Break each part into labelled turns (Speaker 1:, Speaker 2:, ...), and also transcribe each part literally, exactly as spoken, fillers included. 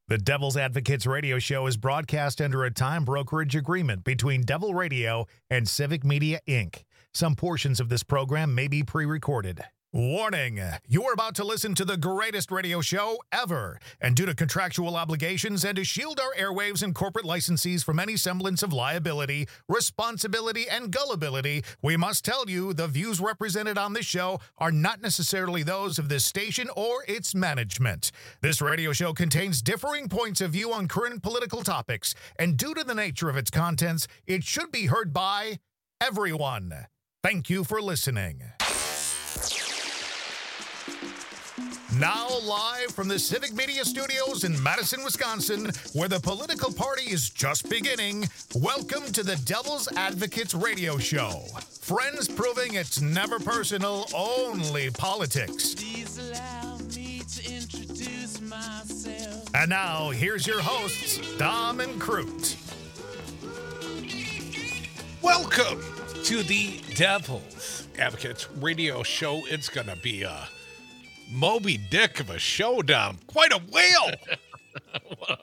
Speaker 1: The Devil's Advocates radio show is broadcast under a time brokerage agreement between Devil Radio and Civic Media, Incorporated. Some portions of this program may be pre-recorded. Warning, you're about to listen to the greatest radio show ever. And due to contractual obligations and to shield our airwaves and corporate licensees from any semblance of liability, responsibility, and gullibility, we must tell you the views represented on this show are not necessarily those of this station or its management. This radio show contains differing points of view on current political topics, and due to the nature of its contents, it should be heard by everyone. Thank you for listening. Now live from the Civic Media Studios in Madison, Wisconsin, where the political party is just beginning, welcome to the Devil's Advocates radio show. Friends proving it's never personal, only politics.
Speaker 2: Please allow me to introduce myself.
Speaker 1: And now, here's your hosts, Dom and Crute.
Speaker 3: Welcome to the Devil's Advocates radio show. It's going to be a Moby Dick of a show, Dom. Quite a whale.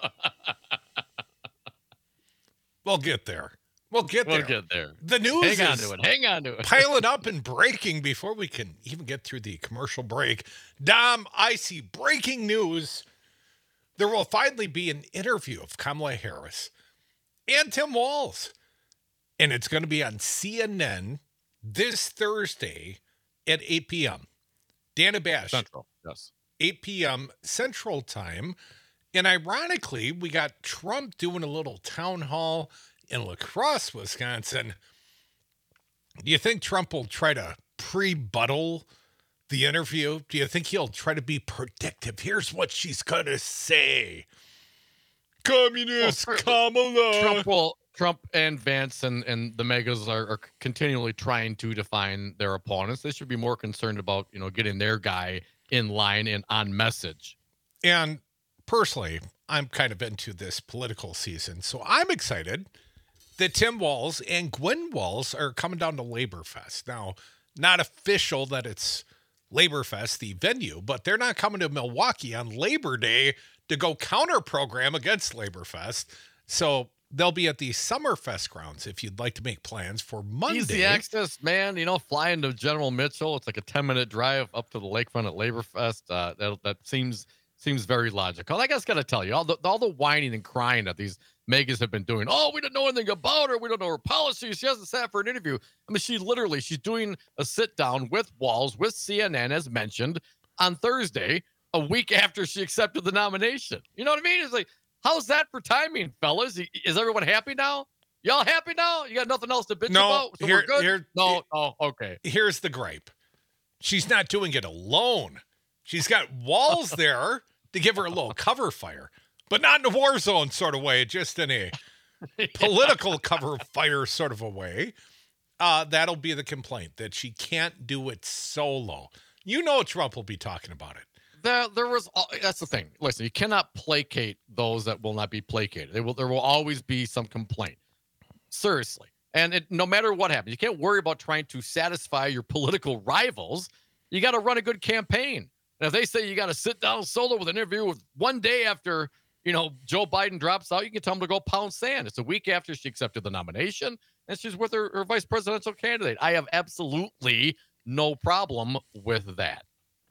Speaker 3: We'll get there. We'll get there.
Speaker 4: We'll get there.
Speaker 3: The news
Speaker 4: Hang on
Speaker 3: is
Speaker 4: to it. Hang on to it.
Speaker 3: piling up and breaking before we can even get through the commercial break. Dom, I see breaking news. There will finally be an interview of Kamala Harris and Tim Walz. And it's going to be on C N N this Thursday at eight p.m. Dana Bash.
Speaker 4: Central, yes.
Speaker 3: eight p.m. Central Time. And ironically, we got Trump doing a little town hall in La Crosse, Wisconsin. Do you think Trump will try to pre-buttle the interview? Do you think he'll try to be predictive? Here's what she's going to say. Communist
Speaker 4: Well,
Speaker 3: Kamala.
Speaker 4: Trump will. Trump and Vance and, and the megas are, are continually trying to define their opponents. They should be more concerned about, you know, getting their guy in line and on message.
Speaker 3: And personally, I'm kind of into this political season, so I'm excited that Tim Walz and Gwen Walz are coming down to Labor Fest. Now, not official that it's Labor Fest, the venue, but they're not coming to Milwaukee on Labor Day to go counter program against Labor Fest. So they'll be at the Summerfest grounds if you'd like to make plans for Monday.
Speaker 4: Easy access, man. You know, flying to General Mitchell. It's like a ten minute drive up to the lakefront at Labor Fest. Uh, that that seems seems very logical. I guess got to tell you, all the all the whining and crying that these megas have been doing. Oh, we don't know anything about her. We don't know her policies. She hasn't sat for an interview. I mean, she literally she's doing a sit down with Walz with C N N as mentioned on Thursday, a week after she accepted the nomination. You know what I mean? It's like, how's that for timing, fellas? Is everyone happy now? Y'all happy now? You got nothing else to bitch
Speaker 3: No,
Speaker 4: about? So
Speaker 3: here-
Speaker 4: we're good?
Speaker 3: here-
Speaker 4: no, oh, okay.
Speaker 3: Here's the gripe. She's not doing it alone. She's got Walz there to give her a little cover fire, but not in a war zone sort of way, just in a political cover fire sort of a way. Uh, that'll be the complaint, that she can't do it solo. You know Trump will be talking about it.
Speaker 4: There, there was. That's the thing. Listen, you cannot placate those that will not be placated. There will, there will always be some complaint. Seriously, and it, no matter what happens, you can't worry about trying to satisfy your political rivals. You got to run a good campaign. And if they say you got to sit down solo with an interview with one day after, you know, Joe Biden drops out, you can tell them to go pound sand. It's a week after she accepted the nomination, and she's with her, her vice presidential candidate. I have absolutely no problem with that.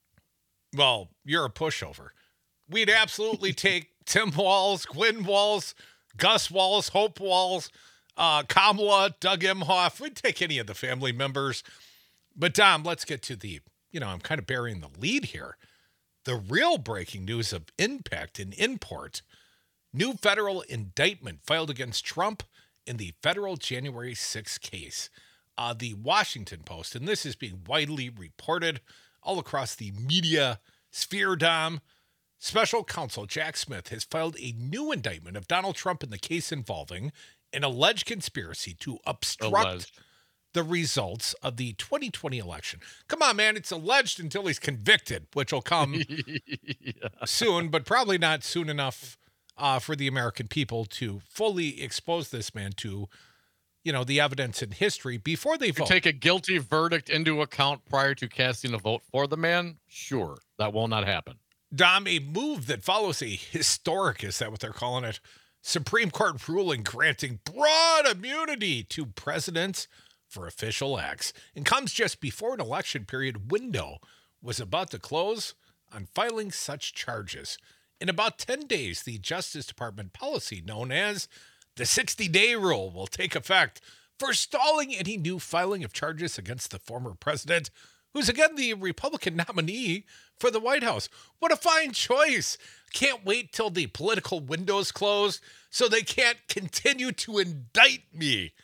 Speaker 3: Well, you're a pushover. We'd absolutely take Tim Walz, Gwen Walz, Gus Walz, Hope Walz, uh, Kamala, Doug Emhoff. We'd take any of the family members. But, Dom, let's get to the, you know, I'm kind of burying the lead here. The real breaking news of impact and import. New federal indictment filed against Trump in the federal January sixth case. Uh, the Washington Post, and this is being widely reported all across the media sphere, Dom. Special counsel Jack Smith has filed a new indictment of Donald Trump in the case involving an alleged conspiracy to obstruct
Speaker 4: Alleged.
Speaker 3: the results of the twenty twenty election. Come on, man. It's alleged until he's convicted, which will come
Speaker 4: Yeah.
Speaker 3: soon, but probably not soon enough uh, for the American people to fully expose this man to, you know, the evidence in history before they
Speaker 4: You
Speaker 3: vote.
Speaker 4: take a guilty verdict into account prior to casting a vote for the man? Sure, that will not happen.
Speaker 3: Dom, a move that follows a historic, is that what they're calling it, Supreme Court ruling granting broad immunity to presidents for official acts, and comes just before an election period window was about to close on filing such charges. In about ten days, the Justice Department policy known as the sixty-day rule will take effect for stalling any new filing of charges against the former president, who's again the Republican nominee for the White House. What a fine choice. Can't wait till the political window's closed so they can't continue to indict me.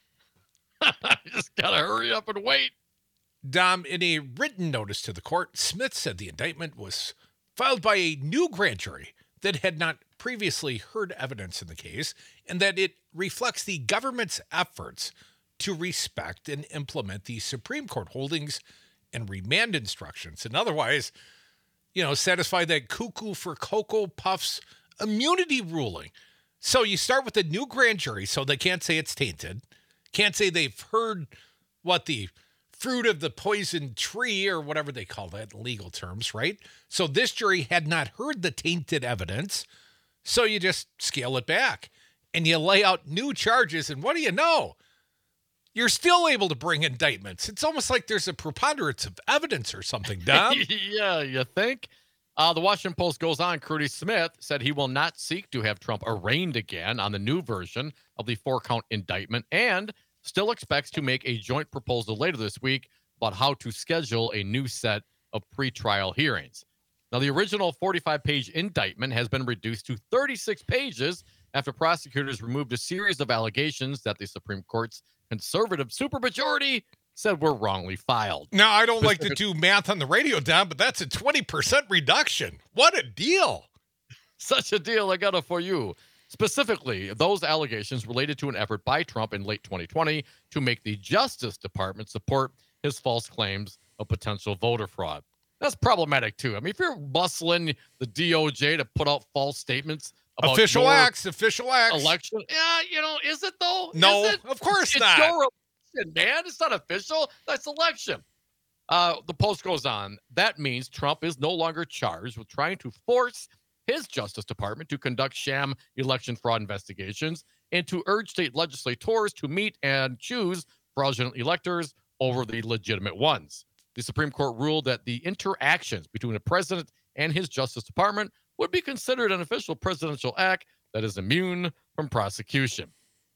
Speaker 4: You just got to hurry up and wait.
Speaker 3: Dom, in a written notice to the court, Smith said the indictment was filed by a new grand jury that had not previously heard evidence in the case, and that it reflects the government's efforts to respect and implement the Supreme Court holdings and remand instructions, and otherwise, you know, satisfy that cuckoo for Cocoa Puffs immunity ruling. So you start with a new grand jury, so they can't say it's tainted, can't say they've heard what the fruit of the poison tree or whatever they call that in legal terms, right? So this jury had not heard the tainted evidence, so you just scale it back and you lay out new charges, and what do you know? You're still able to bring indictments. It's almost like there's a preponderance of evidence or something, Dom.
Speaker 4: Yeah, you think? Uh, the Washington Post goes on. Curtis Smith said he will not seek to have Trump arraigned again on the new version of the four-count indictment, and still expects to make a joint proposal later this week about how to schedule a new set of pretrial hearings. Now, the original forty-five page indictment has been reduced to thirty-six pages after prosecutors removed a series of allegations that the Supreme Court's conservative supermajority said were wrongly filed.
Speaker 3: Now, I don't like to do math on the radio, Dom, but that's a twenty percent reduction. What a deal.
Speaker 4: Such a deal I got it for you. Specifically, those allegations related to an effort by Trump in late twenty twenty to make the Justice Department support his false claims of potential voter fraud. That's problematic, too. I mean, if you're bustling the D O J to put out false statements about
Speaker 3: official
Speaker 4: your
Speaker 3: acts, official acts.
Speaker 4: election, yeah, you know, is it, though?
Speaker 3: No,
Speaker 4: is it?
Speaker 3: of course
Speaker 4: it's
Speaker 3: not.
Speaker 4: Your election, man. It's not official. That's election. Uh, the Post goes on. That means Trump is no longer charged with trying to force his Justice Department to conduct sham election fraud investigations and to urge state legislators to meet and choose fraudulent electors over the legitimate ones. The Supreme Court ruled that the interactions between the president and his Justice Department would be considered an official presidential act that is immune from prosecution.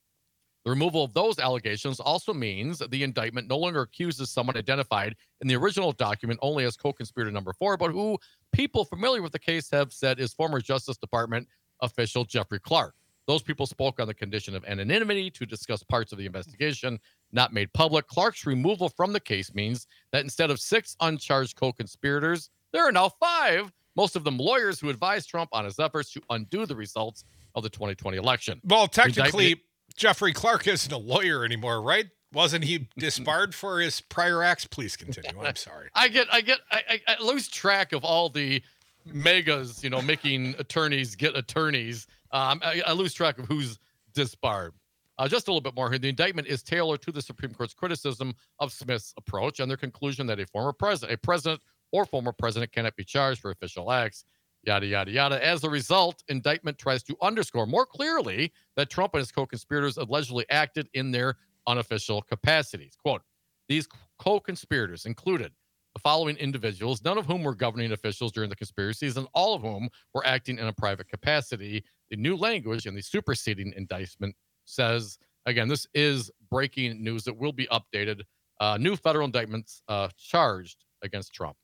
Speaker 4: The removal of those allegations also means that the indictment no longer accuses someone identified in the original document only as co-conspirator number four, but who people familiar with the case have said is former Justice Department official Jeffrey Clark. Those people spoke on the condition of anonymity to discuss parts of the investigation not made public. Clark's removal from the case means that instead of six uncharged co-conspirators, there are now five, most of them lawyers who advised Trump on his efforts to undo the results of the twenty twenty election.
Speaker 3: Well, technically,
Speaker 4: Indictment-
Speaker 3: Jeffrey Clark isn't a lawyer anymore, right? Wasn't he disbarred for his prior acts? Please continue. I'm sorry.
Speaker 4: I get, I get, I, I, I lose track of all the megas, you know, making attorneys get attorneys. Um, I, I lose track of who's disbarred. Uh, just a little bit more here. The indictment is tailored to the Supreme Court's criticism of Smith's approach and their conclusion that a former president, a president or former president cannot be charged for official acts, yada, yada, yada. As a result, indictment tries to underscore more clearly that Trump and his co-conspirators allegedly acted in their unofficial capacities. Quote, these co-conspirators included the following individuals, none of whom were governing officials during the conspiracies, and all of whom were acting in a private capacity. The new language in the superseding indictment says, again, this is breaking news that will be updated. Uh, new federal indictments uh, charged against Trump.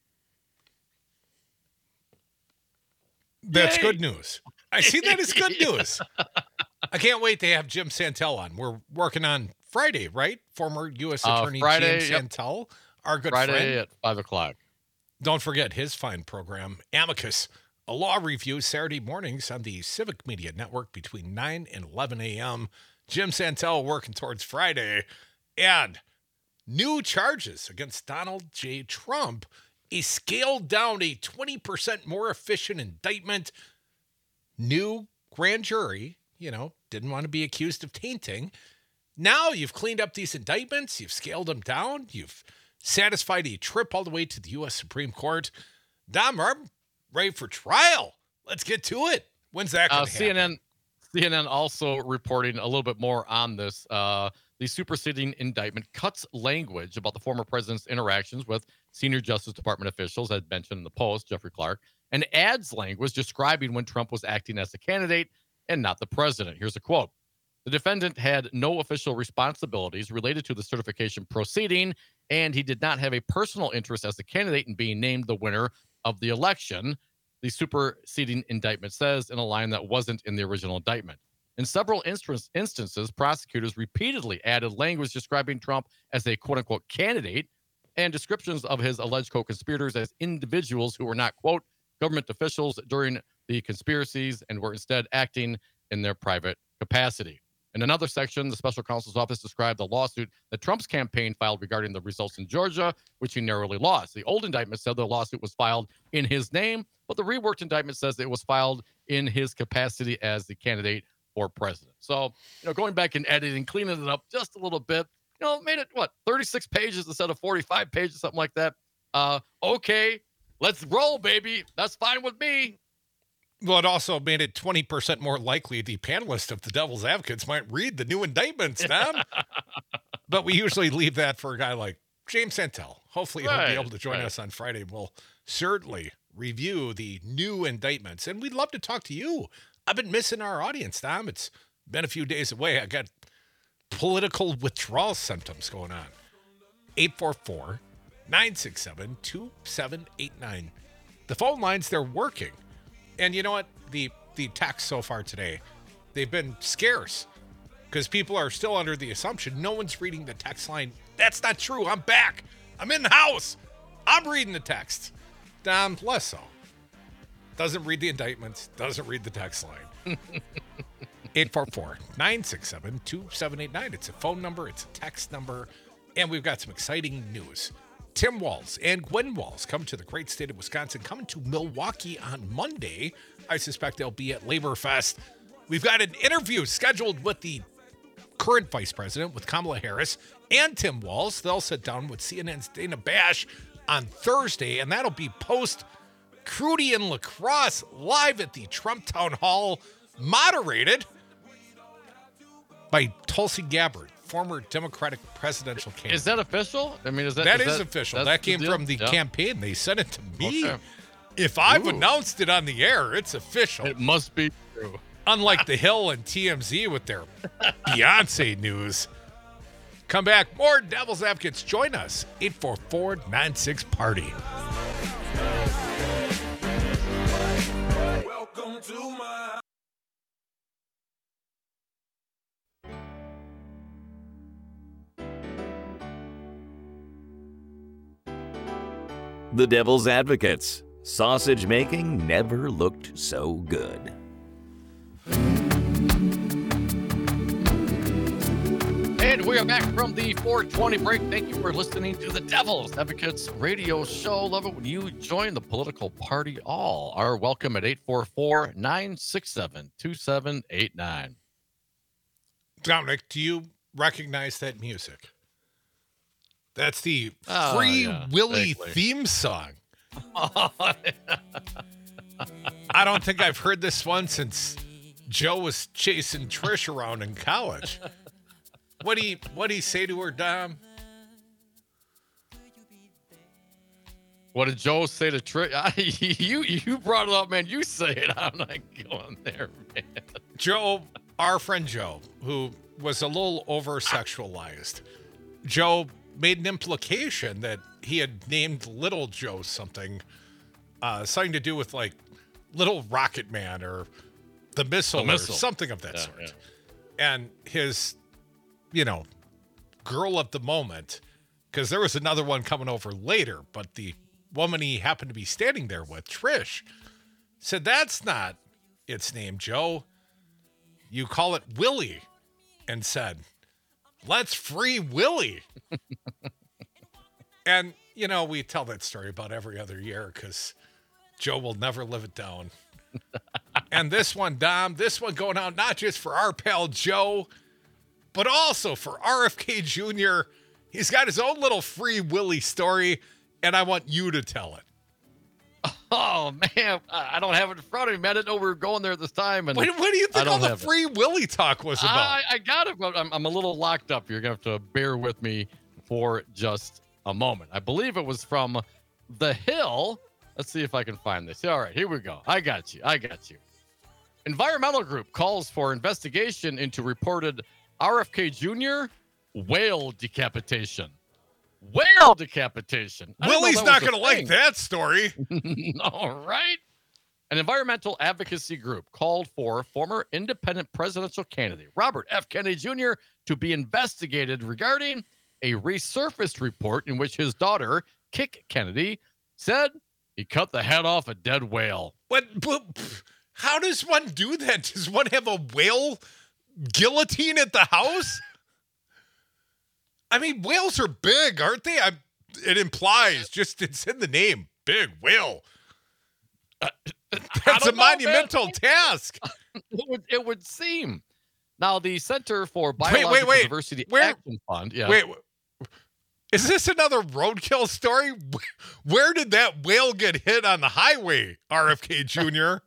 Speaker 3: That's
Speaker 4: Yay.
Speaker 3: good news. I see that as good news. I can't wait to have Jim Santel on. We're working on Friday, right? Former U S
Speaker 4: Uh,
Speaker 3: Attorney
Speaker 4: Friday,
Speaker 3: Jim
Speaker 4: yep.
Speaker 3: Santel, our good
Speaker 4: Friday
Speaker 3: friend.
Speaker 4: at five o'clock.
Speaker 3: Don't forget his fine program, Amicus, a law review Saturday mornings on the Civic Media Network between nine and eleven a.m. Jim Santel working towards Friday. And new charges against Donald J. Trump, a scaled down, a twenty percent more efficient indictment. New grand jury, you know, didn't want to be accused of tainting. Now you've cleaned up these indictments. You've scaled them down. You've satisfied a trip all the way to the U S Supreme Court. Dom, I'm ready for trial. Let's get to it. When's that going
Speaker 4: Uh,
Speaker 3: to
Speaker 4: C N N,
Speaker 3: happen?
Speaker 4: C N N also reporting a little bit more on this. Uh, the superseding indictment cuts language about the former president's interactions with senior Justice Department officials, as mentioned in the Post, Jeffrey Clark, and adds language describing when Trump was acting as a candidate and not the president. Here's a quote. The defendant had no official responsibilities related to the certification proceeding, and he did not have a personal interest as a candidate in being named the winner of the election, the superseding indictment says in a line that wasn't in the original indictment. In several instance, instances, prosecutors repeatedly added language describing Trump as a quote-unquote candidate and descriptions of his alleged co-conspirators as individuals who were not, quote, government officials during the conspiracies and were instead acting in their private capacity. In another section, the special counsel's office described the lawsuit that Trump's campaign filed regarding the results in Georgia, which he narrowly lost. The old indictment said the lawsuit was filed in his name, but the reworked indictment says it was filed in his capacity as the candidate for president. So, you know, going back and editing, cleaning it up just a little bit, you know, made it, what, thirty-six pages instead of forty-five pages, something like that. Uh, okay, let's roll, baby. That's fine with me.
Speaker 3: Well, it also made it twenty percent more likely the panelists of the Devil's Advocates might read the new indictments, Tom. But we usually leave that for a guy like James Santel. Hopefully he'll
Speaker 4: Right,
Speaker 3: be able to join
Speaker 4: right.
Speaker 3: us on Friday. We'll certainly review the new indictments. And we'd love to talk to you. I've been missing our audience, Tom. It's been a few days away. I got political withdrawal symptoms going on. eight four four, nine six seven, two seven eight nine. The phone lines, they're working. And you know what? The the texts so far today, they've been scarce because people are still under the assumption no one's reading the text line. That's not true. I'm back. I'm in the house. I'm reading the text. Dom, less so. Doesn't read the indictments. Doesn't read the text line. eight four four, nine six seven, two seven eight nine. It's a phone number. It's a text number. And we've got some exciting news. Tim Walz and Gwen Walz come to the great state of Wisconsin, coming to Milwaukee on Monday. I suspect they'll be at Labor Fest. We've got an interview scheduled with the current vice president, with Kamala Harris and Tim Walz. They'll sit down with C N N's Dana Bash on Thursday, and that'll be post Crudy and Lacrosse live at the Trump Town Hall, moderated by Tulsi Gabbard, former Democratic presidential candidate.
Speaker 4: Is that official? I mean, is that
Speaker 3: That
Speaker 4: is
Speaker 3: is
Speaker 4: that,
Speaker 3: official.
Speaker 4: that's
Speaker 3: That came
Speaker 4: deal?
Speaker 3: from the
Speaker 4: Yeah.
Speaker 3: campaign. They sent it to me.
Speaker 4: Okay.
Speaker 3: If I've
Speaker 4: Ooh.
Speaker 3: announced it on the air, it's official.
Speaker 4: It must be true.
Speaker 3: Unlike The Hill and T M Z with their Beyonce news. Come back. More Devil's Advocates. Join us. eight four four, nine six, party.
Speaker 5: Welcome to my
Speaker 6: The Devil's Advocates. Sausage making never looked so good.
Speaker 4: And we are back from the four twenty break. Thank you for listening to the Devil's Advocates radio show. Love it when you join the political party. All are welcome at eight four four, nine six seven, two seven eight nine.
Speaker 3: Dominic, do you recognize that music? That's the
Speaker 4: Oh,
Speaker 3: Free
Speaker 4: yeah,
Speaker 3: Willy
Speaker 4: vaguely.
Speaker 3: theme song. I don't think I've heard this one since Joe was chasing Trish around in college. What do you what do you say to her, Dom?
Speaker 4: What did Joe say to Trish? You you brought it up, man. You say it. I'm not going there, man.
Speaker 3: Joe, our friend Joe, who was a little over sexualized. Joe made an implication that he had named little Joe something, uh, something to do with like Little Rocket Man or the missile,
Speaker 4: The Missile.
Speaker 3: or something of that
Speaker 4: Yeah,
Speaker 3: sort.
Speaker 4: yeah.
Speaker 3: And his, you know, girl of the moment, because there was another one coming over later, but the woman he happened to be standing there with, Trish, said, "That's not its name, Joe. You call it Willie," and said, "Let's free Willie." And, you know, we tell that story about every other year because Joe will never live it down. And this one, Dom, this one going out not just for our pal Joe, but also for R F K Junior He's got his own little Free Willie story, and I want you to tell it.
Speaker 4: Oh man, I I don't have it in front of me. Man, I didn't know we were going there this time. And
Speaker 3: What, what do you
Speaker 4: I
Speaker 3: think
Speaker 4: don't
Speaker 3: all the
Speaker 4: have it.
Speaker 3: Free Willy talk was about?
Speaker 4: I, I got it, but I'm, I'm a little locked up. You're gonna have to bear with me for just a moment. I believe it was from The Hill. Let's see if I can find this. All right, here we go. I got you. I got you. Environmental group calls for investigation into reported R F K Junior whale decapitation. Whale decapitation. I didn't know
Speaker 3: Willie's
Speaker 4: that
Speaker 3: not
Speaker 4: was a
Speaker 3: going to like
Speaker 4: thing.
Speaker 3: that story.
Speaker 4: All right. An environmental advocacy group called for former independent presidential candidate Robert F. Kennedy Junior to be investigated regarding a resurfaced report in which his daughter, Kick Kennedy, said he cut the head off a dead whale.
Speaker 3: But, but pff, how does one do that? Does one have a whale guillotine at the house? I mean, whales are big, aren't they? I, it implies, just it's in the name, big whale.
Speaker 4: I
Speaker 3: That's a
Speaker 4: don't know, man.
Speaker 3: monumental task.
Speaker 4: It would, it would seem. Now, the Center for
Speaker 3: wait,
Speaker 4: Biological
Speaker 3: wait.
Speaker 4: Diversity
Speaker 3: Where-
Speaker 4: Action Fund. Yeah.
Speaker 3: Wait, is this another roadkill story? Where did that whale get hit on the highway, R F K Junior?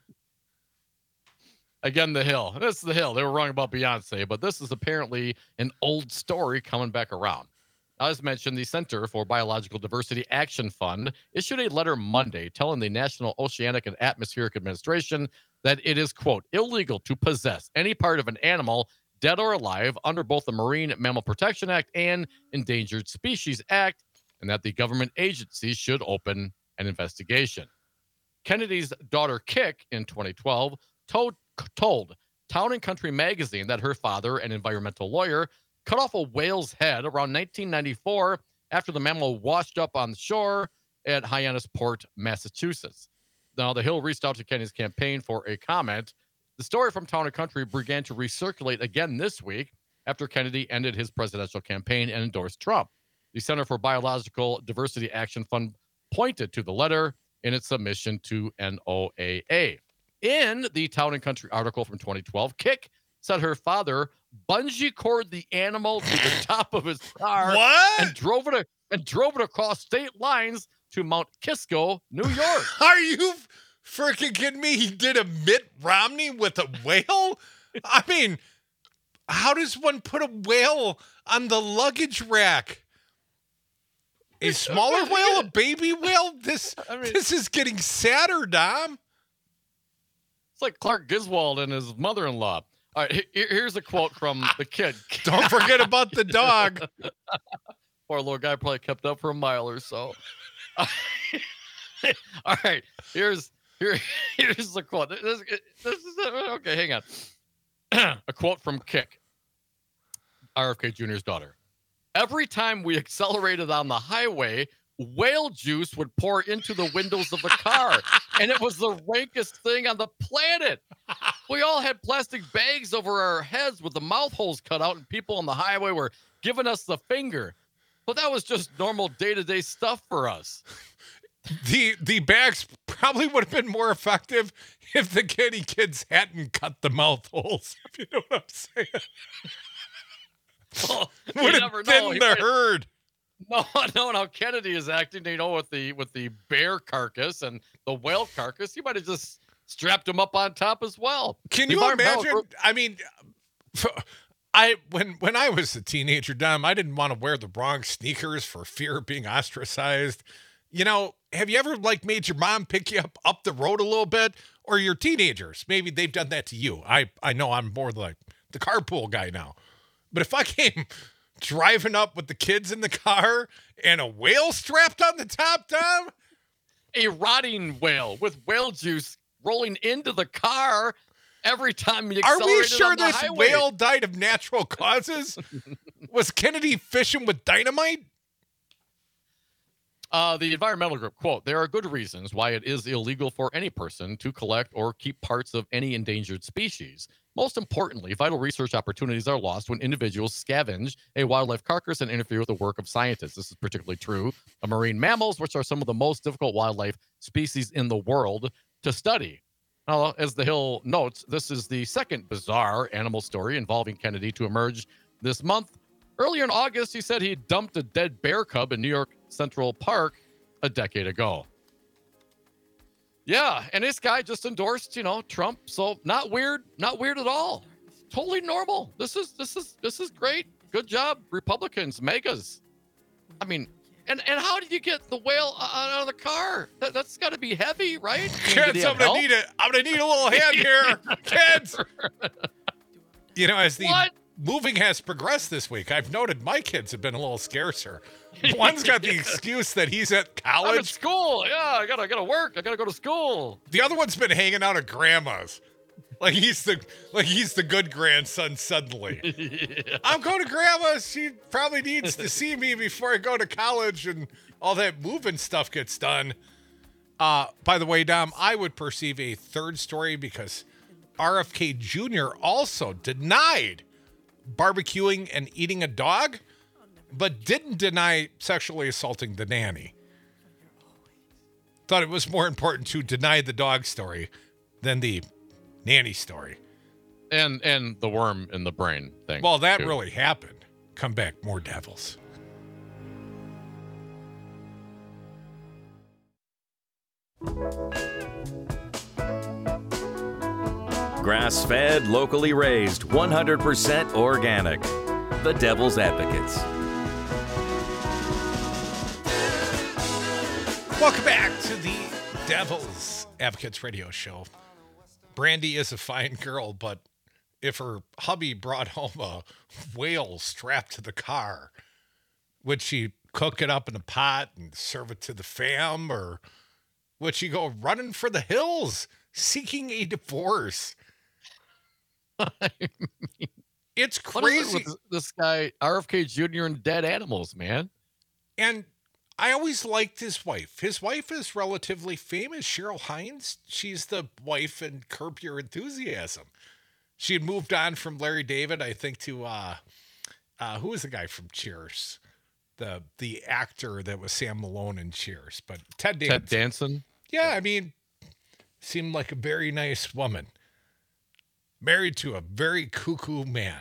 Speaker 4: Again, The Hill. This is The Hill. They were wrong about Beyonce, but this is apparently an old story coming back around. As mentioned, the Center for Biological Diversity Action Fund issued a letter Monday telling the National Oceanic and Atmospheric Administration that it is, quote, illegal to possess any part of an animal, dead or alive, under both the Marine Mammal Protection Act and Endangered Species Act, and that the government agency should open an investigation. Kennedy's daughter, Kick, in twenty twelve, told, told Town and Country magazine that her father, an environmental lawyer, cut off a whale's head around nineteen ninety-four after the mammal washed up on the shore at Hyannisport, Massachusetts. Now, The Hill reached out to Kennedy's campaign for a comment. The story from Town and Country began to recirculate again this week after Kennedy ended his presidential campaign and endorsed Trump. The Center for Biological Diversity Action Fund pointed to the letter in its submission to N O A A. In the Town and Country article from twenty twelve, Kick said her father bungee cord the animal to the top of his car
Speaker 3: What?
Speaker 4: and drove it and drove it across state lines to Mount Kisco, New York.
Speaker 3: Are you freaking kidding me? He did a Mitt Romney with a whale? I mean, how does one put a whale on the luggage rack? A smaller whale, a baby whale? This
Speaker 4: I mean-
Speaker 3: this is getting sadder, Dom.
Speaker 4: It's like Clark Griswold and his mother-in-law. All right, he- here- here's a quote from the kid.
Speaker 3: Don't forget about the dog.
Speaker 4: Poor little guy probably kept up for a mile or so. All right, here's here here's the quote. This, this is okay. Hang on. A quote from Kick, R F K Junior's daughter. Every time we accelerated on the highway, whale juice would pour into the windows of the car, and it was the rankest thing on the planet. We all had plastic bags over our heads with the mouth holes cut out, and people on the highway were giving us the finger. But that was just normal day-to-day stuff for us.
Speaker 3: The the bags probably would have been more effective if the Kenny kids hadn't cut the mouth holes. If you know what I'm saying.
Speaker 4: Well, you
Speaker 3: Would
Speaker 4: never
Speaker 3: have
Speaker 4: know.
Speaker 3: thinned
Speaker 4: He
Speaker 3: the
Speaker 4: might-
Speaker 3: herd.
Speaker 4: No, knowing how Kennedy is acting, you know, with the with the bear carcass and the whale carcass, he might have just strapped him up on top as well.
Speaker 3: Can
Speaker 4: The
Speaker 3: you
Speaker 4: environmental
Speaker 3: imagine?
Speaker 4: group-
Speaker 3: I mean, I when when I was a teenager, Dom, I didn't want to wear the wrong sneakers for fear of being ostracized. You know, have you ever like made your mom pick you up up the road a little bit, or your teenagers? Maybe they've done that to you. I I know I'm more like the carpool guy now, but if I came driving up with the kids in the car and a whale strapped on the top, Dom.
Speaker 4: A rotting whale with whale juice rolling into the car every time you
Speaker 3: Are
Speaker 4: accelerated
Speaker 3: we sure
Speaker 4: on the
Speaker 3: this
Speaker 4: highway.
Speaker 3: whale died of natural causes? Was Kennedy fishing with dynamite?
Speaker 4: Uh, the environmental group, quote, there are good reasons why it is illegal for any person to collect or keep parts of any endangered species. Most importantly, vital research opportunities are lost when individuals scavenge a wildlife carcass and interfere with the work of scientists. This is particularly true of marine mammals, which are some of the most difficult wildlife species in the world to study. Now, as The Hill notes, this is the second bizarre animal story involving Kennedy to emerge this month. Earlier in August, he said he dumped a dead bear cub in New York Central Park a decade ago. Yeah, and this guy just endorsed, you know, Trump. So not weird, not weird at all. Totally normal. This is this is this is great. Good job, Republicans, megas. I mean, and and how did you get the whale out of the car? That, that's got to be heavy, right? I mean, did
Speaker 3: Kids,
Speaker 4: he
Speaker 3: I'm
Speaker 4: have
Speaker 3: gonna
Speaker 4: help?
Speaker 3: need it. I'm gonna need a little hand here, kids. You know, as the
Speaker 4: What?
Speaker 3: moving has progressed this week, I've noted my kids have been a little scarcer. One's got the excuse that he's at
Speaker 4: I'm at
Speaker 3: college.
Speaker 4: school. Yeah, I gotta I gotta work. I gotta go to school.
Speaker 3: The other one's been hanging out at grandma's. Like he's the like he's the good grandson suddenly.
Speaker 4: Yeah.
Speaker 3: I'm going to grandma's. She probably needs to see me before I go to college and all that moving stuff gets done. Uh, by the way, Dom, I would perceive a third story because R F K Junior also denied barbecuing and eating a dog, but didn't deny sexually assaulting the nanny. Thought it was more important to deny the dog story than the nanny story.
Speaker 4: And and the worm in the brain thing.
Speaker 3: Well, that
Speaker 4: too.
Speaker 3: really happened. Come back, more devils.
Speaker 6: Grass-fed, locally raised, one hundred percent organic. The Devil's Advocates.
Speaker 3: Welcome back to the Devil's Advocates radio show. Brandy is a fine girl, but if her hubby brought home a whale strapped to the car, would she cook it up in a pot and serve it to the fam, or would she go running for the hills seeking a divorce?
Speaker 4: I mean,
Speaker 3: It's
Speaker 4: what is it
Speaker 3: crazy.
Speaker 4: with this guy, R F K Junior and dead animals, man?
Speaker 3: And I always liked his wife. His wife is relatively famous, Cheryl Hines. She's the wife in Curb Your Enthusiasm. She had moved on from Larry David, I think, to uh, uh, who was the guy from Cheers? The the actor that was Sam Malone in Cheers, but Ted Danson.
Speaker 4: Ted Danson.
Speaker 3: Yeah, I mean, seemed like a very nice woman. Married to a very cuckoo man.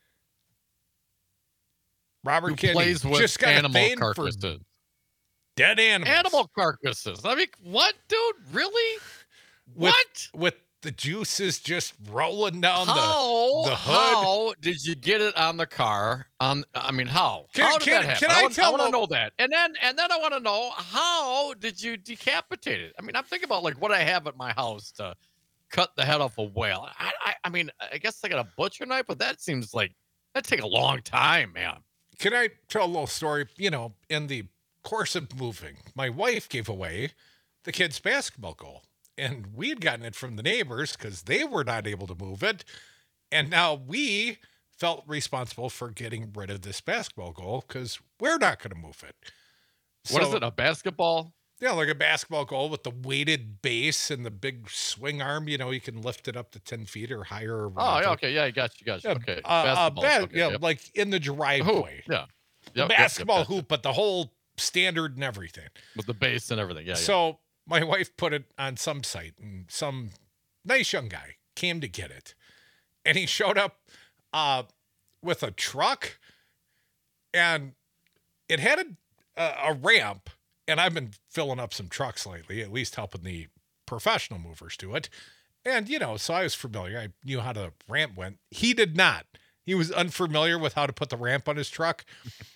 Speaker 3: Robert
Speaker 4: Who
Speaker 3: Kennedy
Speaker 4: plays with
Speaker 3: just got a
Speaker 4: animal
Speaker 3: thing for
Speaker 4: carcasses.
Speaker 3: dead animals.
Speaker 4: Animal carcasses. I mean, what, dude? Really?
Speaker 3: With,
Speaker 4: what?
Speaker 3: With the juices just rolling down
Speaker 4: How?
Speaker 3: the, the hood.
Speaker 4: How did you get it on the car? On, I mean, how?
Speaker 3: Can-
Speaker 4: how did
Speaker 3: can-
Speaker 4: that happen?
Speaker 3: can I
Speaker 4: want,
Speaker 3: tell
Speaker 4: I want to
Speaker 3: them-
Speaker 4: know that, and then and then I want to know how did you decapitate it? I mean, I'm thinking about like what I have at my house to cut the head off a whale. I, I, I mean, I guess I got a butcher knife, but that seems like that'd take a long time, man.
Speaker 3: Can I tell a little story? You know, in the course of moving, my wife gave away the kids' basketball goal. And we had gotten it from the neighbors because they were not able to move it. And now we felt responsible for getting rid of this basketball goal because we're not going to move it.
Speaker 4: What
Speaker 3: So,
Speaker 4: is it? A basketball?
Speaker 3: Yeah, like a basketball goal with the weighted base and the big swing arm. You know, you can lift it up to ten feet or higher. Or
Speaker 4: Oh,
Speaker 3: whatever.
Speaker 4: yeah, okay, yeah, I got you, got you.
Speaker 3: Yeah,
Speaker 4: Okay,
Speaker 3: uh, uh,
Speaker 4: basketball.
Speaker 3: ba-
Speaker 4: okay,
Speaker 3: yeah,
Speaker 4: yep.
Speaker 3: like in the
Speaker 4: The hoop,
Speaker 3: driveway.
Speaker 4: yeah,
Speaker 3: The
Speaker 4: Yep, yep, yep,
Speaker 3: basketball
Speaker 4: gotcha.
Speaker 3: hoop, but the whole standard and everything.
Speaker 4: with the base and everything. Yeah, yeah.
Speaker 3: So my wife put it on some site, and some nice young guy came to get it, and he showed up uh, with a truck, and it had a, a, a ramp. And I've been filling up some trucks lately, at least helping the professional movers do it. And you know, so I was familiar. I knew how the ramp went. He did not. He was unfamiliar with how to put the ramp on his truck.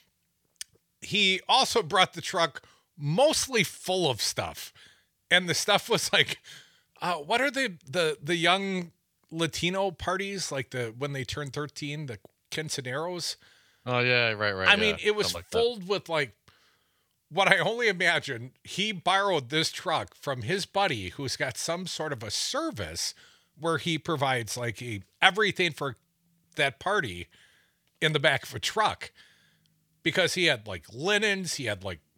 Speaker 3: He also brought the truck mostly full of stuff. And the stuff was like, uh, what are the, the the young Latino parties, like the when they turn thirteen, the quinceañeros?
Speaker 4: Oh yeah, right, right.
Speaker 3: I
Speaker 4: yeah,
Speaker 3: mean, it was
Speaker 4: something like that.
Speaker 3: filled with like what I only imagine. He borrowed this truck from his buddy who's got some sort of a service where he provides like a everything for that party in the back of a truck, because he had like linens, he had like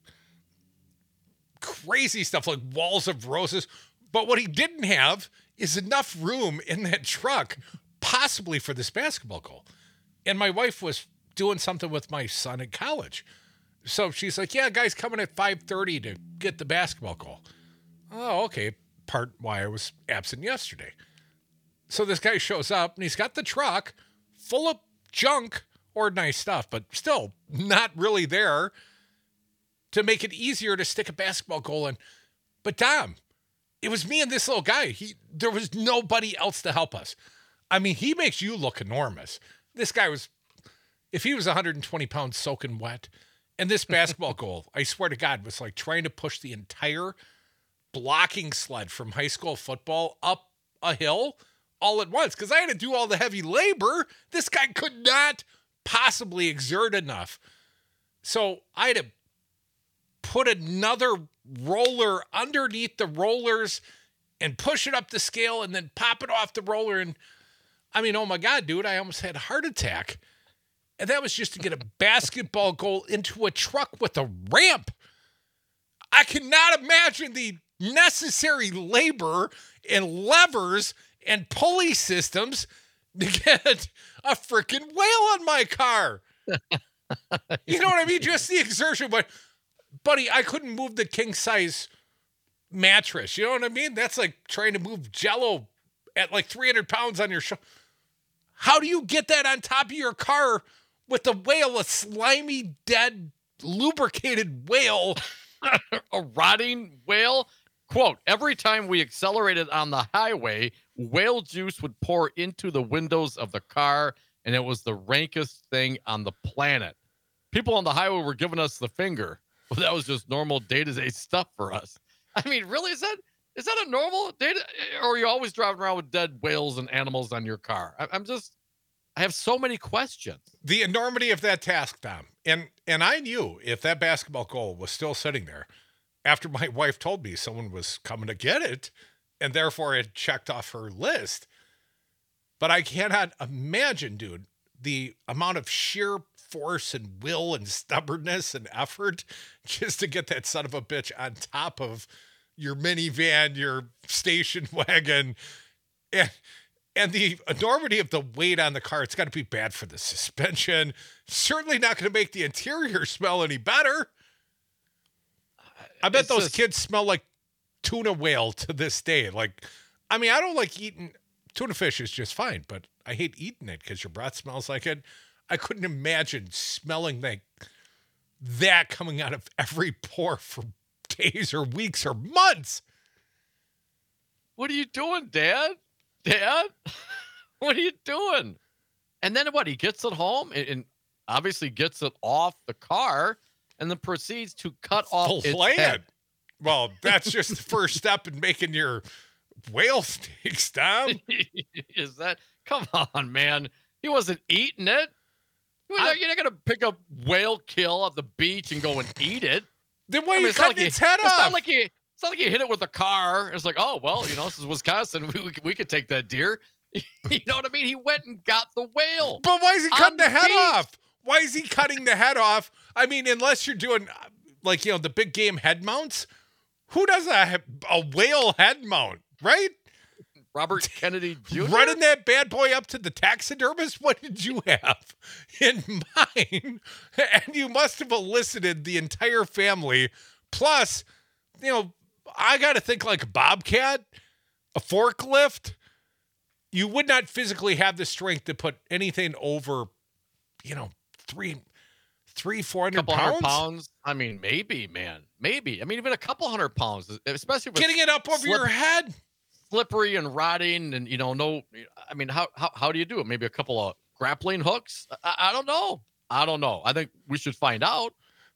Speaker 3: crazy stuff like walls of roses. But what he didn't have is enough room in that truck, possibly for this basketball goal. And my wife was doing something with my son at college. So she's like, yeah, guy's coming at five thirty to get the basketball goal. Oh, okay. Part why I was absent yesterday. So this guy shows up and he's got the truck full of junk or nice stuff, but still not really there to make it easier to stick a basketball goal in. But Dom, it was me and this little guy. He there was nobody else to help us. I mean, he makes you look enormous. This guy was, if he was one hundred twenty pounds soaking wet, and this basketball goal, I swear to God, was like trying to push the entire blocking sled from high school football up a hill all at once, because I had to do all the heavy labor. This guy could not possibly exert enough. So I had to put another roller underneath the rollers and push it up the scale and then pop it off the roller. And I mean, oh my God, dude, I almost had a heart attack. And that was just to get a basketball goal into a truck with a ramp. I cannot imagine the necessary labor and levers and pulley systems to get a freaking whale on my car. You know what I mean? Just the exertion. But, buddy, I couldn't move the king size mattress. You know what I mean? That's like trying to move Jell-O at like three hundred pounds on your shoulder. How do you get that on top of your car with a whale, a slimy, dead, lubricated whale?
Speaker 4: A rotting whale? Quote, every time we accelerated on the highway, whale juice would pour into the windows of the car, and it was the rankest thing on the planet. People on the highway were giving us the finger. Well, that was just normal day-to-day stuff for us. I mean, really, is that is that a normal day to, or are you always driving around with dead whales and animals on your car? I, I'm just, I have so many questions.
Speaker 3: The enormity of that task, Tom. And and I knew if that basketball goal was still sitting there after my wife told me someone was coming to get it, and therefore it checked off her list. But I cannot imagine, dude, the amount of sheer force and will and stubbornness and effort just to get that son of a bitch on top of your minivan, your station wagon, and and the enormity of the weight on the car. It's got to be bad for the suspension. Certainly not going to make the interior smell any better. I bet
Speaker 4: It's
Speaker 3: those
Speaker 4: just-
Speaker 3: kids smell like tuna whale to this day. Like, I mean, I don't like eating tuna fish is just fine, but I hate eating it because your breath smells like it. I couldn't imagine smelling like that coming out of every pore for days or weeks or months.
Speaker 4: What are you doing, Dad? Dad? What are you doing? And then what? He gets it home and, and obviously gets it off the car and then proceeds to cut off its
Speaker 3: Plan.
Speaker 4: head.
Speaker 3: Well, that's just the first step in making your whale steaks, Tom.
Speaker 4: Is that? Come on, man. He wasn't eating it. You're not, you're not gonna pick up whale kill at the beach and go and eat it.
Speaker 3: Then why
Speaker 4: I
Speaker 3: are
Speaker 4: mean,
Speaker 3: you
Speaker 4: it's not
Speaker 3: cutting
Speaker 4: like
Speaker 3: its
Speaker 4: you-
Speaker 3: head
Speaker 4: It's
Speaker 3: off?
Speaker 4: not like you. It's not like you hit it with a car. It's like, oh well, you know, this is Wisconsin. We we, we could take that deer. You know what I mean? He went and got the whale.
Speaker 3: But why is he
Speaker 4: On
Speaker 3: cutting the
Speaker 4: the
Speaker 3: head
Speaker 4: beach.
Speaker 3: off? Why is he cutting the head off? I mean, unless you're doing uh, like, you know, the big game head mounts. Who does a, a whale head mount, right?
Speaker 4: Robert Kennedy Junior
Speaker 3: Running that bad boy up to the taxidermist? What did you have in mind? And you must have elicited the entire family. Plus, you know, I got to think like a bobcat, a forklift. You would not physically have the strength to put anything over, you know, three, three, four hundred
Speaker 4: couple
Speaker 3: pounds.
Speaker 4: hundred pounds. I mean, maybe, man, maybe. I mean, even a couple hundred pounds, especially with
Speaker 3: Getting it up over
Speaker 4: slip-
Speaker 3: your head.
Speaker 4: slippery and rotting, and you know, no. I mean, how how how do you do it? Maybe a couple of grappling hooks. I, I don't know. I don't know. I think we should find out.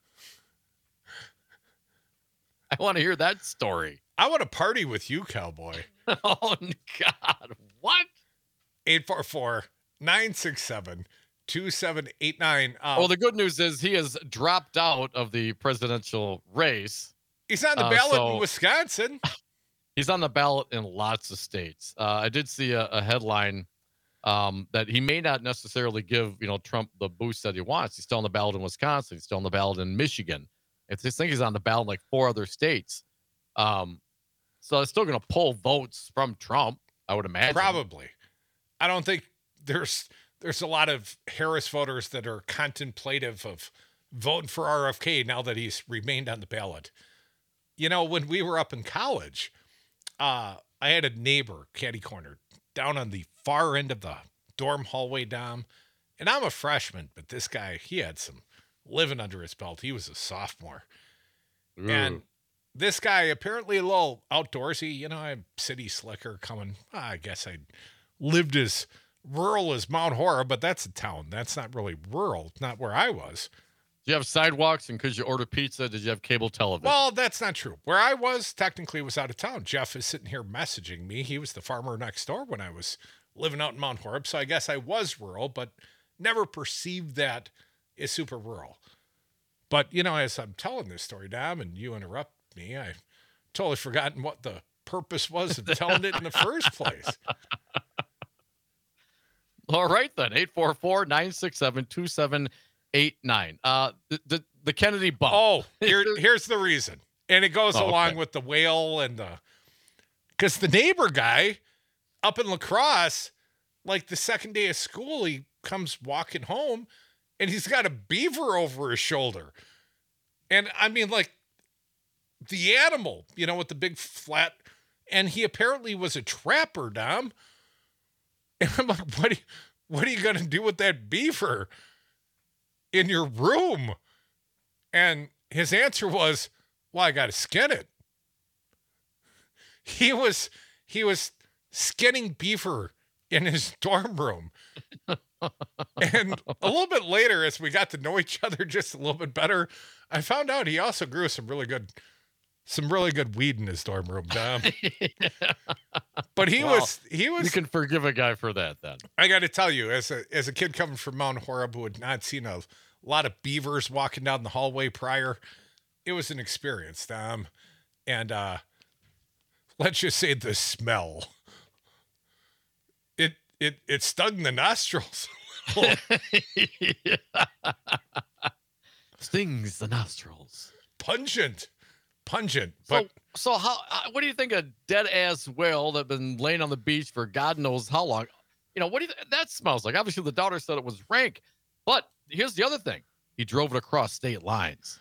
Speaker 4: I want to hear that story.
Speaker 3: I want to party with you, cowboy.
Speaker 4: Oh God, what?
Speaker 3: eight four four, nine six seven, two seven eight nine. Um,
Speaker 4: Well, the good news is he has dropped out of the presidential race.
Speaker 3: he's on the
Speaker 4: uh,
Speaker 3: ballot
Speaker 4: so-
Speaker 3: in Wisconsin.
Speaker 4: He's on the ballot in lots of states. Uh, I did see a, a headline um, that he may not necessarily give, you know, Trump the boost that he wants. He's still on the ballot in Wisconsin. He's still on the ballot in Michigan. I just think he's on the ballot in like four other states. Um, so it's still going to pull votes from Trump, I would imagine.
Speaker 3: Probably. I don't think there's there's a lot of Harris voters that are contemplative of voting for R F K now that he's remained on the ballot. You know, when we were up in college, uh, I had a neighbor, catty corner, down on the far end of the dorm hallway, Dom. And I'm a freshman, but this guy, he had some living under his belt. He was a sophomore.
Speaker 4: Ooh.
Speaker 3: And this guy apparently a little outdoorsy. You know, I'm city slicker coming. I guess I lived as rural as Mount Horeb, but that's a town. That's not really rural. Not where I was.
Speaker 4: Did you have sidewalks, and because you order pizza, did you have cable television?
Speaker 3: Well, that's not true. Where I was technically was out of town. Jeff is sitting here messaging me. He was the farmer next door when I was living out in Mount Horeb. So I guess I was rural, but never perceived that as super rural. But, you know, as I'm telling this story, Dom, and you interrupt me, I've totally forgotten what the purpose was of telling it in the first place.
Speaker 4: All right, then. eight four four, nine six seven, two seven eight nine. Uh, the, the, the Kennedy bump.
Speaker 3: Oh, here, here's the reason. And it goes
Speaker 4: Oh,
Speaker 3: along
Speaker 4: okay.
Speaker 3: with the whale and the... Because the neighbor guy up in La Crosse, like the second day of school, he comes walking home, and he's got a beaver over his shoulder. And I mean, like, the animal, you know, with the big flat... And he apparently was a trapper, Dom. And I'm like, what are you, what are you going to do with that beaver in your room? And his answer was, well, I got to skin it. He was, he was skinning beaver in his dorm room. And a little bit later, as we got to know each other just a little bit better, I found out he also grew some really good, some really good weed in his dorm room, Dom. But he
Speaker 4: Well,
Speaker 3: was, he was,
Speaker 4: You can forgive a guy for that, then.
Speaker 3: I got to tell you, as a as a kid coming from Mount Horeb who had not seen a lot of beavers walking down the hallway prior, it was an experience, Tom. And uh, let's just say the smell. It it it stung the nostrils.
Speaker 4: Stings the nostrils.
Speaker 3: Pungent, pungent.
Speaker 4: So,
Speaker 3: But
Speaker 4: so how? Uh, what do you think a dead ass whale that been laying on the beach for God knows how long? You know, what do you th- that smells like? Obviously, the daughter said it was rank, but here's the other thing: he drove it across state lines.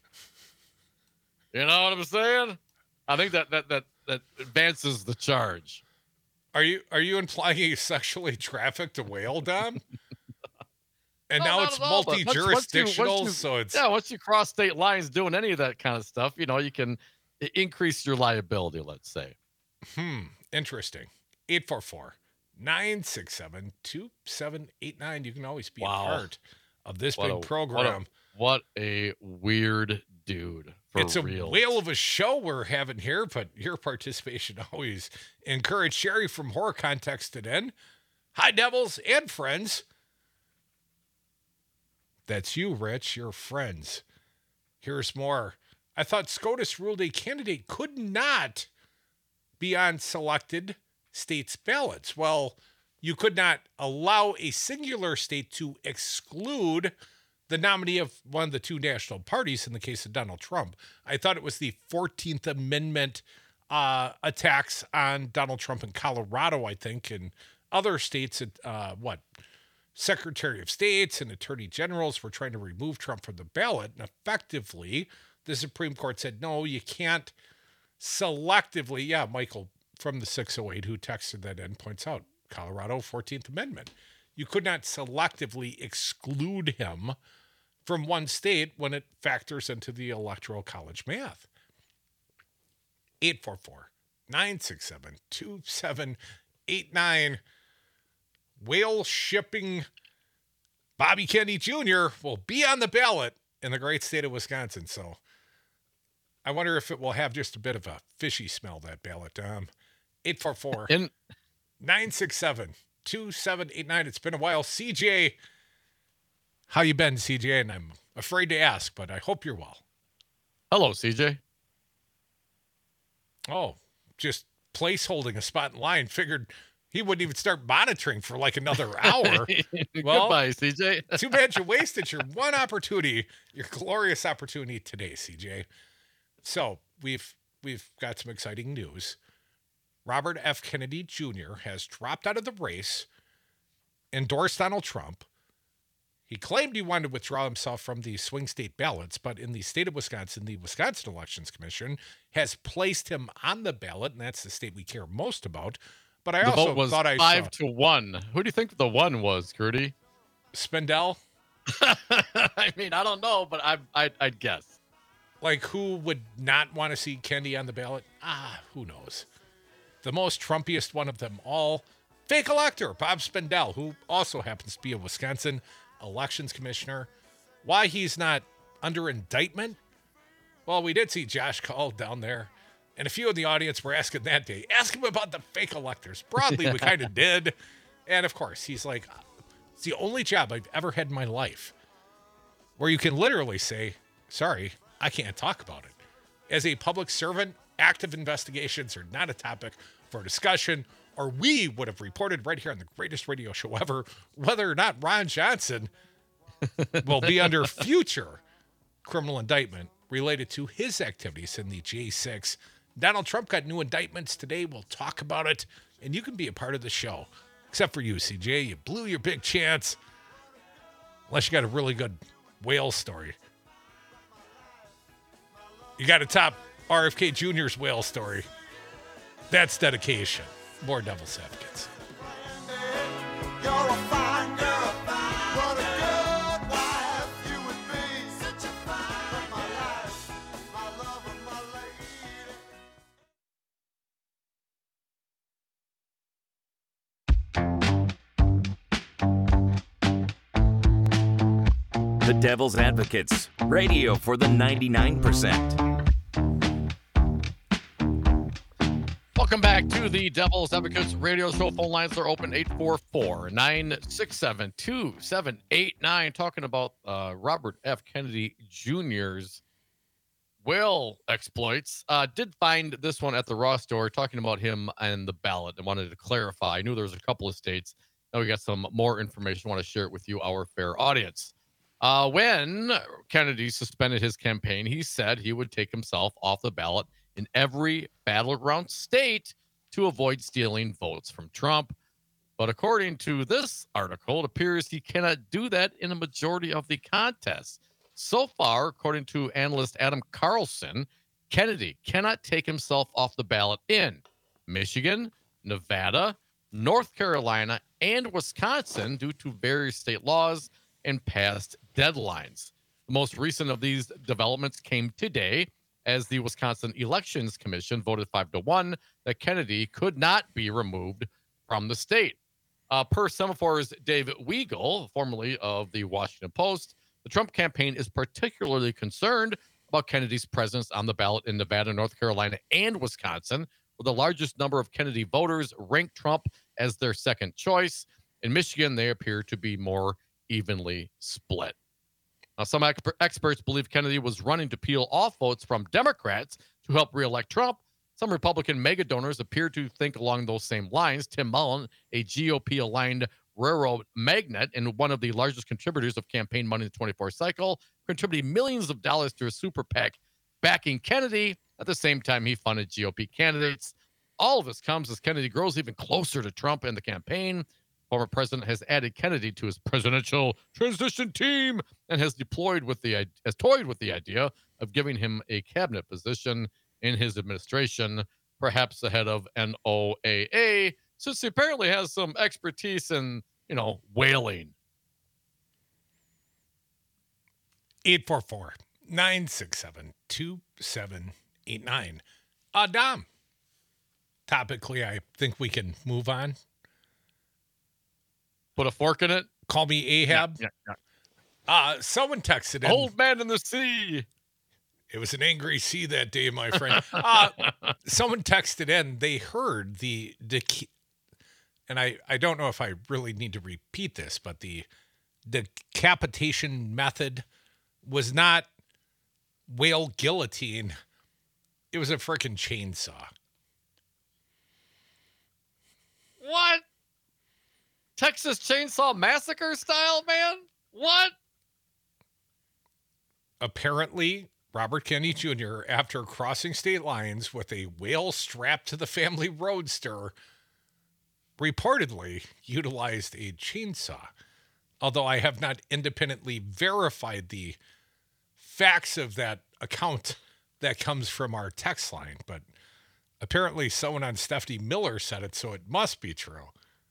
Speaker 4: You know what I'm saying? I think that that that that advances the charge.
Speaker 3: are you are you implying he sexually trafficked a whale, Dom? And
Speaker 4: No,
Speaker 3: now
Speaker 4: not
Speaker 3: it's
Speaker 4: at all, but once- once you-
Speaker 3: multi-jurisdictional,
Speaker 4: once you-
Speaker 3: so it's
Speaker 4: Yeah, once you cross state lines doing any of that kind of stuff, you know, you can i- increase your liability. Let's say.
Speaker 3: Hmm. Interesting. eight four four, nine six seven, two seven eight nine. You can always be
Speaker 4: Wow.
Speaker 3: a part of this
Speaker 4: What
Speaker 3: big
Speaker 4: a- what a-
Speaker 3: program.
Speaker 4: What a weird dude. For
Speaker 3: It's a
Speaker 4: real.
Speaker 3: whale of a show we're having here, but your participation always encouraged. Sherry from Horror Context it in. Hi, Devils and friends. That's you, Rich, your friends. Here's more. I thought SCOTUS ruled a candidate could not be on selected states' ballots. Well, you could not allow a singular state to exclude the nominee of one of the two national parties in the case of Donald Trump. I thought it was the fourteenth Amendment uh, attacks on Donald Trump in Colorado, I think, and other states, uh, what, Secretary of States and Attorney Generals were trying to remove Trump from the ballot. And effectively, the Supreme Court said, no, you can't selectively. Yeah, Michael from the six oh eight who texted that in points out, Colorado fourteenth Amendment. You could not selectively exclude him from one state when it factors into the Electoral College math. eight four four, nine six seven, two seven eight nine. Whale shipping Bobby Kennedy Junior will be on the ballot in the great state of Wisconsin. So I wonder if it will have just a bit of a fishy smell, that ballot, Tom. eight four four,
Speaker 4: And
Speaker 3: nine six seven, two seven eight nine. It's been a while. C J, how you been, C J? And I'm afraid to ask, but I hope you're well.
Speaker 4: hello, C J.
Speaker 3: Oh, just place holding a spot in line. Figured he wouldn't even start monitoring for like another hour. Well,
Speaker 4: Goodbye, C J.
Speaker 3: Too bad you wasted your one opportunity, your glorious opportunity today, C J. So we've we've got some exciting news. Robert F. Kennedy Junior has dropped out of the race, endorsed Donald Trump. He claimed he wanted to withdraw himself from the swing state ballots, but in the state of Wisconsin, the Wisconsin Elections Commission has placed him on the ballot, and that's the state we care most about. But I
Speaker 4: The
Speaker 3: also
Speaker 4: vote was
Speaker 3: thought I
Speaker 4: five
Speaker 3: saw
Speaker 4: to one. Who do you think the one was, Gertie?
Speaker 3: Spindell.
Speaker 4: I mean, I don't know, but I, I, I'd guess.
Speaker 3: Like, who would not want to see Kennedy on the ballot? Ah, who knows? The most Trumpiest one of them all, fake elector, Bob Spindell, who also happens to be a Wisconsin elections commissioner. Why he's not under indictment? Well, we did see Josh Call down there, and a few in the audience were asking that day, ask him about the fake electors. Broadly, we kind of did. And, of course, he's like, it's the only job I've ever had in my life where you can literally say, sorry, I can't talk about it. As a public servant, active investigations are not a topic for discussion, or we would have reported right here on the greatest radio show ever whether or not Ron Johnson will be under future criminal indictment related to his activities in the J six. Donald Trump got new indictments today. We'll talk about it, and you can be a part of the show. Except for you, C J. You blew your big chance. Unless you got a really good whale story. You got to top R F K Junior's whale story. That's dedication. More Devil's Advocates.
Speaker 5: You're a fine girl. What a good wife you would be. Such a fine my life, my love and my lady.
Speaker 6: The Devil's Advocates, radio for the ninety-nine percent.
Speaker 4: Welcome back to the Devil's Advocates radio show. Phone lines are open eight four four, nine six seven, two seven eight nine. Talking about uh, Robert F. Kennedy Junior's whale exploits. Uh, did find this one at the Raw store talking about him and the ballot and wanted to clarify. I knew there was a couple of states. Now we got some more information. I want to share it with you, our fair audience. Uh, when Kennedy suspended his campaign, he said he would take himself off the ballot in every battleground state to avoid stealing votes from Trump. But according to this article, it appears he cannot do that in a majority of the contests. So far, according to analyst Adam Carlson, Kennedy cannot take himself off the ballot in Michigan, Nevada, North Carolina, and Wisconsin due to various state laws and past deadlines. The most recent of these developments came today as the Wisconsin Elections Commission voted five to one that Kennedy could not be removed from the state. Uh, per Semaphor's Dave Weigel, formerly of the Washington Post, the Trump campaign is particularly concerned about Kennedy's presence on the ballot in Nevada, North Carolina, and Wisconsin, where the largest number of Kennedy voters rank Trump as their second choice. In Michigan, they appear to be more evenly split. Now, some ex- experts believe Kennedy was running to peel off votes from Democrats to help reelect Trump. Some Republican mega donors appear to think along those same lines. Tim Mullen, a G O P-aligned railroad magnate and one of the largest contributors of campaign money in the twenty-four cycle, contributed millions of dollars to a super PAC backing Kennedy. At the same time, he funded G O P candidates. All of this comes as Kennedy grows even closer to Trump in the campaign. Former president has added Kennedy to his presidential transition team and has deployed with the has toyed with the idea of giving him a cabinet position in his administration, perhaps ahead of N O A A, since he apparently has some expertise in, you know, whaling.
Speaker 3: eight four four, nine six seven, two seven eight nine. Uh, Dom, topically, I think we can move on.
Speaker 4: Put a fork in it.
Speaker 3: Call me Ahab.
Speaker 4: Yeah, yeah,
Speaker 3: Uh, someone texted in.
Speaker 4: Old man in the sea.
Speaker 3: It was an angry sea that day, my friend. Uh, someone texted in. They heard the, dec- and I, I don't know if I really need to repeat this, but the decapitation method was not whale guillotine. It was a freaking chainsaw.
Speaker 4: What? Texas Chainsaw Massacre style, man? What?
Speaker 3: Apparently, Robert Kennedy Junior, after crossing state lines with a whale strapped to the family roadster, reportedly utilized a chainsaw. Although I have not independently verified the facts of that account that comes from our text line, but apparently someone on Stephanie Miller said it, so it must be true.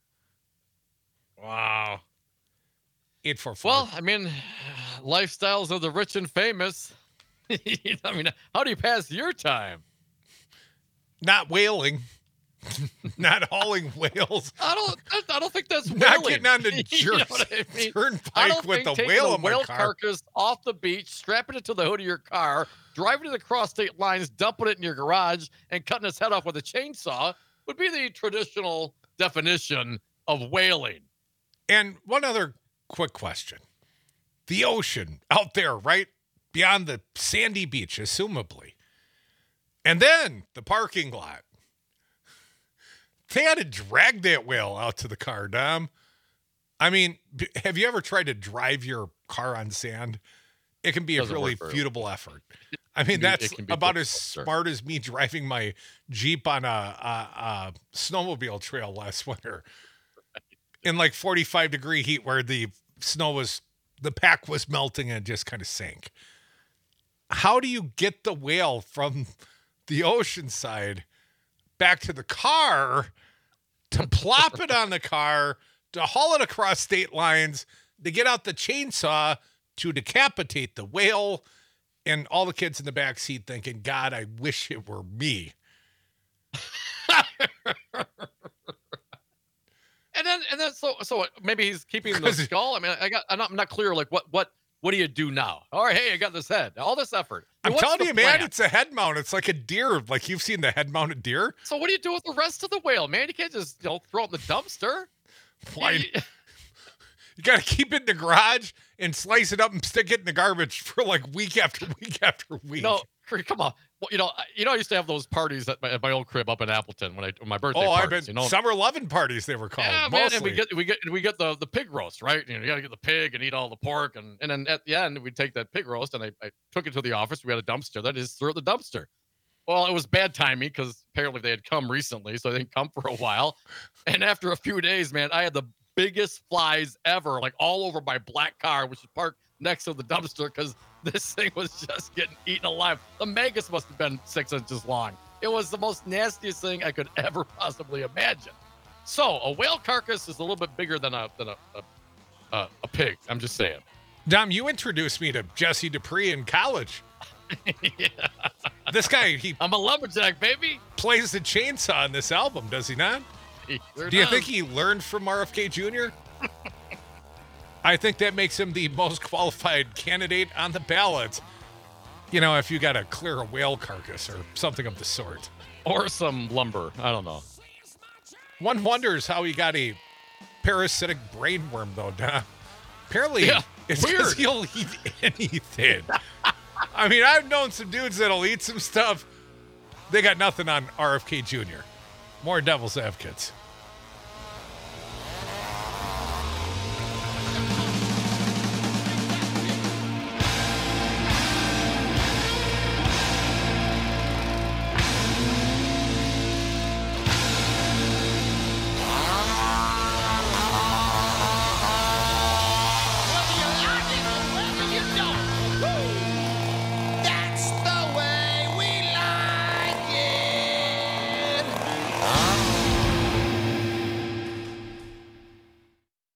Speaker 4: Wow.
Speaker 3: eight four four.
Speaker 4: Well, I mean, lifestyles of the rich and famous. I mean, how do you pass your time?
Speaker 3: Not whaling. Not hauling whales.
Speaker 4: I don't. I don't think that's
Speaker 3: Not
Speaker 4: whaling.
Speaker 3: getting on the
Speaker 4: You know
Speaker 3: jerk
Speaker 4: what I mean? I
Speaker 3: turnpike
Speaker 4: don't
Speaker 3: with
Speaker 4: think
Speaker 3: the
Speaker 4: taking
Speaker 3: whale
Speaker 4: a
Speaker 3: in my
Speaker 4: whale
Speaker 3: car.
Speaker 4: carcass off the beach, strapping it to the hood of your car, driving it across state lines, dumping it in your garage, and cutting its head off with a chainsaw would be the traditional definition of whaling.
Speaker 3: And one other quick question. The ocean out there, right beyond the sandy beach, assumably. And then the parking lot. They had to drag that whale out to the car, Dom. I mean, b- have you ever tried to drive your car on sand? It can be a
Speaker 4: Doesn't
Speaker 3: really
Speaker 4: work very well.
Speaker 3: futile effort. I mean,
Speaker 4: be- it
Speaker 3: that's
Speaker 4: can be
Speaker 3: about as
Speaker 4: difficult, sure.
Speaker 3: smart as me driving my Jeep on a, a, a snowmobile trail last winter in like forty-five degree heat where the snow was, the pack was melting and it just kind of sank. How do you get the whale from the ocean side back to the car to plop it on the car, to haul it across state lines, to get out the chainsaw to decapitate the whale, and all the kids in the back seat thinking, God, I wish it were me.
Speaker 4: And then, and then, so, so maybe he's keeping the
Speaker 3: 'Cause it-
Speaker 4: skull. I mean, I got, I'm not, I'm not clear. Like, what, what, what do you do now? All right, hey, I got this head. All this effort.
Speaker 3: I'm
Speaker 4: What's
Speaker 3: telling
Speaker 4: the
Speaker 3: you, man,
Speaker 4: plan?
Speaker 3: it's a head mount. It's like a deer. Like you've seen the head mounted deer.
Speaker 4: So what do you do with the rest of the whale, man? You can't just, you know, throw it in the dumpster.
Speaker 3: Why?
Speaker 4: You-
Speaker 3: You got to keep it in the garage and slice it up and stick it in the garbage for like week after week after week.
Speaker 4: No, come on. Well, you know, I- you know, I used to have those parties at my, at my old crib up in Appleton when I my birthday
Speaker 3: oh, I've
Speaker 4: parties.
Speaker 3: been
Speaker 4: You know,
Speaker 3: summer loving parties. They were called.
Speaker 4: yeah, man.
Speaker 3: mostly.
Speaker 4: And we get we get we get the the pig roast, right? You know, you got to get the pig and eat all the pork, and and then at the end we take that pig roast and I, I took it to the office. We had a dumpster. That is threw it in the dumpster. Well, it was bad timing because apparently they had come recently, so they didn't come for a while. And after a few days, man, I had the biggest flies ever, like all over my black car, which is parked next to the dumpster, because this thing was just getting eaten alive. The maggots must have been six inches long. It was the most nastiest thing I could ever possibly imagine. So a whale carcass is a little bit bigger than a than a a, a, a pig. I'm just saying.
Speaker 3: Dom, you introduced me to Jesse Dupree in college.
Speaker 4: Yeah.
Speaker 3: This guy, he
Speaker 4: I'm a lumberjack, baby.
Speaker 3: plays the chainsaw in this album, does he not?
Speaker 4: He sure
Speaker 3: Do you
Speaker 4: does.
Speaker 3: think he learned from R F K Junior? I think that makes him the most qualified candidate on the ballot. You know, if you got to clear a whale carcass or something of the sort.
Speaker 4: or some lumber? I don't know.
Speaker 3: One wonders how he got a parasitic brain worm, though, Dom. Apparently,
Speaker 4: Yeah,
Speaker 3: it's because
Speaker 4: weird.
Speaker 3: he'll eat anything. I mean, I've known some dudes that'll eat some stuff. They got nothing on R F K Junior More Devil's Advocates.